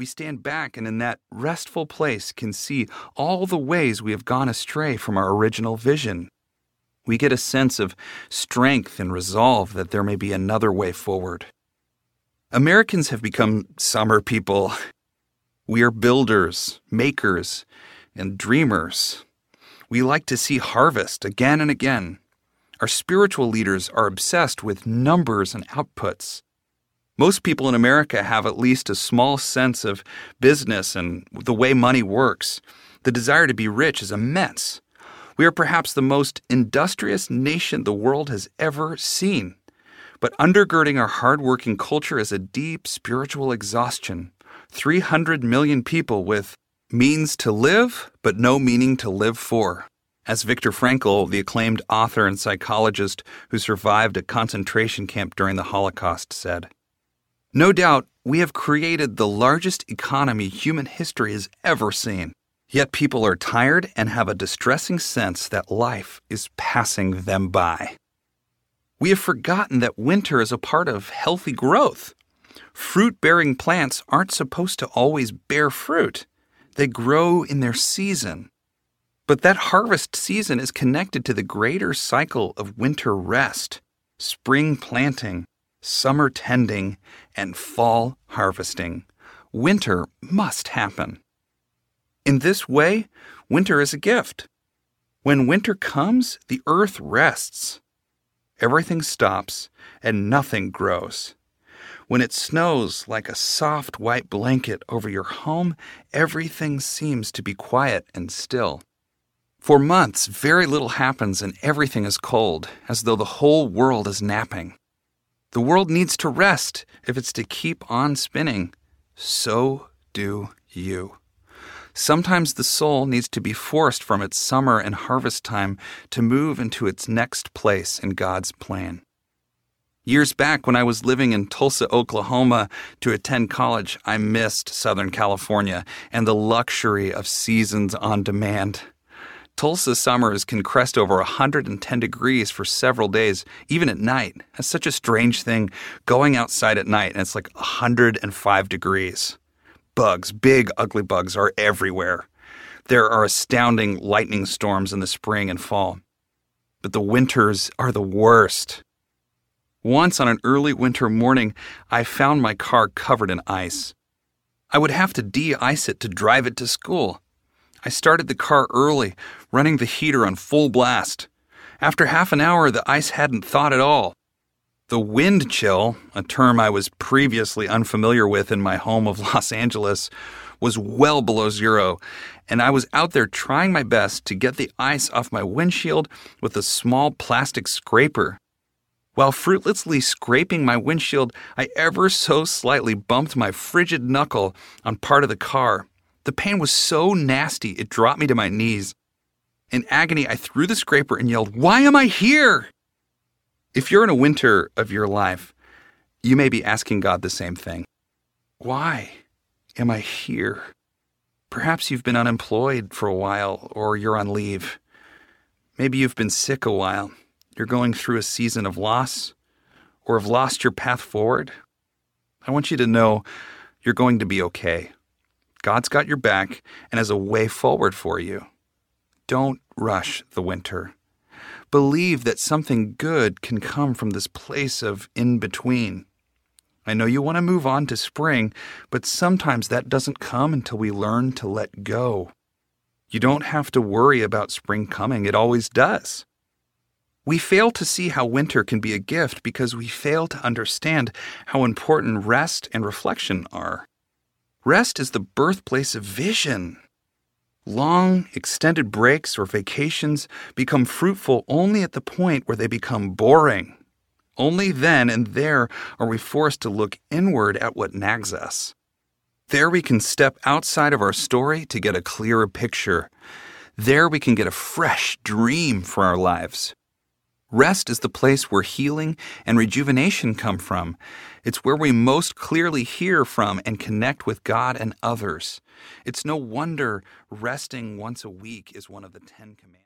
We stand back and in that restful place can see all the ways we have gone astray from our original vision. We get a sense of strength and resolve that there may be another way forward. Americans have become summer people. We are builders, makers, and dreamers. We like to see harvest again and again. Our spiritual leaders are obsessed with numbers and outputs. Most people in America have at least a small sense of business and the way money works. The desire to be rich is immense. We are perhaps the most industrious nation the world has ever seen. But undergirding our hardworking culture is a deep spiritual exhaustion. 300 million people with means to live, but no meaning to live for. As Viktor Frankl, the acclaimed author and psychologist who survived a concentration camp during the Holocaust, said, "No doubt, we have created the largest economy human history has ever seen. Yet people are tired and have a distressing sense that life is passing them by. We have forgotten that winter is a part of healthy growth. Fruit-bearing plants aren't supposed to always bear fruit. They grow in their season. But that harvest season is connected to the greater cycle of winter rest, spring planting, summer tending, and fall harvesting. Winter must happen. In this way, winter is a gift. When winter comes, the earth rests. Everything stops and nothing grows. When it snows like a soft white blanket over your home, everything seems to be quiet and still. For months, very little happens and everything is cold, as though the whole world is napping. The world needs to rest if it's to keep on spinning. So do you. Sometimes the soul needs to be forced from its summer and harvest time to move into its next place in God's plan. Years back, when I was living in Tulsa, Oklahoma, to attend college, I missed Southern California and the luxury of seasons on demand. Tulsa summers can crest over 110 degrees for several days, even at night. That's such a strange thing, going outside at night and it's like 105 degrees. Bugs, big ugly bugs, are everywhere. There are astounding lightning storms in the spring and fall. But the winters are the worst. Once on an early winter morning, I found my car covered in ice. I would have to de-ice it to drive it to school. I started the car early, running the heater on full blast. After half an hour, the ice hadn't thawed at all. The wind chill, a term I was previously unfamiliar with in my home of Los Angeles, was well below zero, and I was out there trying my best to get the ice off my windshield with a small plastic scraper. While fruitlessly scraping my windshield, I ever so slightly bumped my frigid knuckle on part of the car. The pain was so nasty it dropped me to my knees. In agony, I threw the scraper and yelled, "Why am I here?" If you're in a winter of your life, you may be asking God the same thing. Why am I here? Perhaps you've been unemployed for a while or you're on leave. Maybe you've been sick a while. You're going through a season of loss or have lost your path forward. I want you to know you're going to be okay. God's got your back and has a way forward for you. Don't rush the winter. Believe that something good can come from this place of in-between. I know you want to move on to spring, but sometimes that doesn't come until we learn to let go. You don't have to worry about spring coming. It always does. We fail to see how winter can be a gift because we fail to understand how important rest and reflection are. Rest is the birthplace of vision. Long, extended breaks or vacations become fruitful only at the point where they become boring. Only then and there are we forced to look inward at what nags us. There we can step outside of our story to get a clearer picture. There we can get a fresh dream for our lives. Rest is the place where healing and rejuvenation come from. It's where we most clearly hear from and connect with God and others. It's no wonder resting once a week is one of the 10 Commandments.